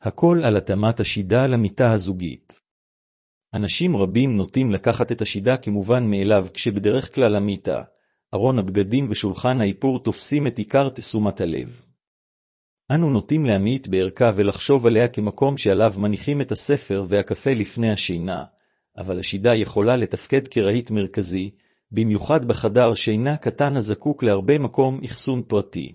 הכל על התאמת השידה למיטה הזוגית. אנשים רבים נוטים לקחת את השידה כמובן מאליו, כשבדרך כלל המיטה, ארון הבגדים ושולחן האיפור תופסים את עיקר תשומת הלב. אנו נוטים להמעיט בערכה ולחשוב עליה כמקום שעליו מניחים את הספר והקפה לפני השינה, אבל השידה יכולה לתפקד כרהיט מרכזי, במיוחד בחדר שינה קטן הזקוק להרבה מקום אחסון פרטי.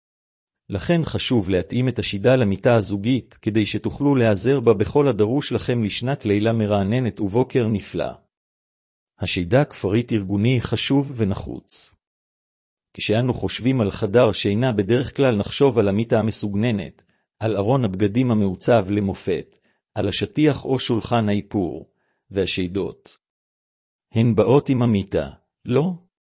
לכן חשוב להתאים את השידה למיטה הזוגית, כדי שתוכלו להיעזר בה בכל הדרוש לכם לשנת לילה מרעננת ובוקר נפלא. השידה כפריט ארגוני חשוב ונחוץ. כשאנו חושבים על חדר שינה בדרך כלל נחשוב על המיטה המסוגננת, על ארון הבגדים המעוצב למופת, על השטיח או שולחן האיפור, והשידות. הן באות עם המיטה, לא?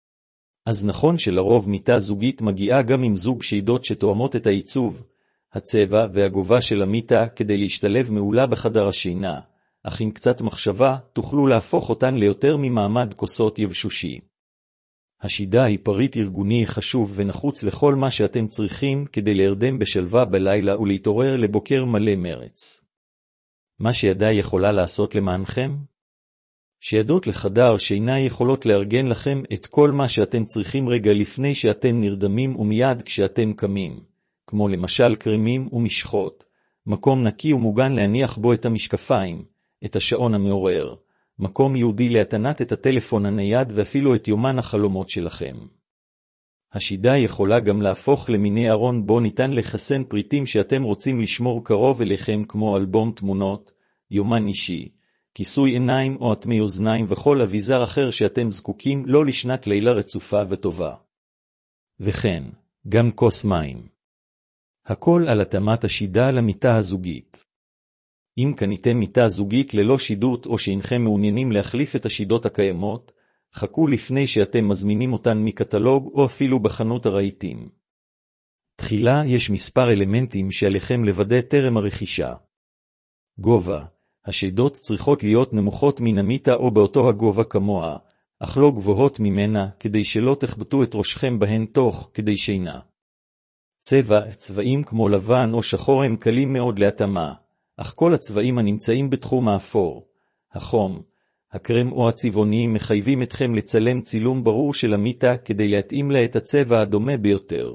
אז נכון שלרוב מיטה זוגית מגיעה גם עם זוג שידות שתואמות את העיצוב, הצבע והגובה של המיטה כדי להשתלב מעולה בחדר השינה, אך עם קצת מחשבה תוכלו להפוך אותן ליותר ממעמד כוסות יבשושי. השידה היא פריט ארגוני חשוב ונחוץ לכל מה שאתם צריכים כדי להרדם בשלווה בלילה ולהתעורר לבוקר מלא מרץ. מה שידה יכולה לעשות למענכם? שידות לחדר שינה יכולות לארגן לכם את כל מה שאתם צריכים רגע לפני שאתם נרדמים ומיד כשאתם קמים, כמו למשל קרמים ומשחות, מקום נקי ומוגן להניח בו את המשקפיים, את השעון המעורר, מקום יהודי להתנת את הטלפון הנייד ואפילו את יומן החלומות שלכם. השידה יכולה גם להפוך למיני ארון בו ניתן לחסן פריטים שאתם רוצים לשמור קרוב אליכם, כמו אלבום תמונות, יומן אישי, כיסוי עיניים או אטמי אוזניים וכל אביזר אחר שאתם זקוקים לו לשנת לילה רצופה וטובה. וכן, גם כוס מים. הכל על התאמת השידה למיטה הזוגית. אם קניתם מיטה זוגית ללא שידות או שאינכם מעוניינים להחליף את השידות הקיימות, חכו לפני שאתם מזמינים אותן מקטלוג או אפילו בחנות הרהיטים. תחילה יש מספר אלמנטים שעליכם לוודא טרם הרכישה. גובה. השידות צריכות להיות נמוכות מן המיטה או באותו הגובה כמוה, אך לא גבוהות ממנה, כדי שלא תחבטו את ראשכם בהן תוך כדי שינה. צבע. צבעים כמו לבן או שחור הם קלים מאוד להתאמה, אך כל הצבעים הנמצאים בתחום האפור, החום, הקרם או הצבעוניים מחייבים אתכם לצלם צילום ברור של המיטה כדי להתאים לה את הצבע הדומה ביותר.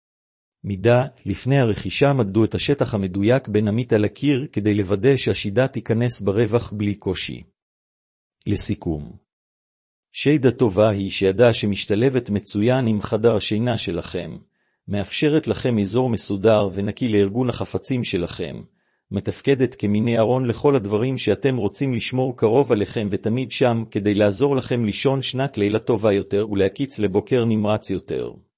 מידה. לפני הרכישה מדדו את השטח המדויק בין המיטה לקיר כדי לוודא שהשידה תיכנס ברווח בלי קושי. לסיכום, שידה טובה היא שידה שמשתלבת מצוין עם חדר השינה שלכם, מאפשרת לכם אזור מסודר ונקי לארגון החפצים שלכם, מתפקדת כמיני ארון לכל הדברים שאתם רוצים לשמור קרוב עליכם ותמיד שם כדי לעזור לכם לישון שנת לילה טובה יותר ולהקיץ לבוקר נמרץ יותר.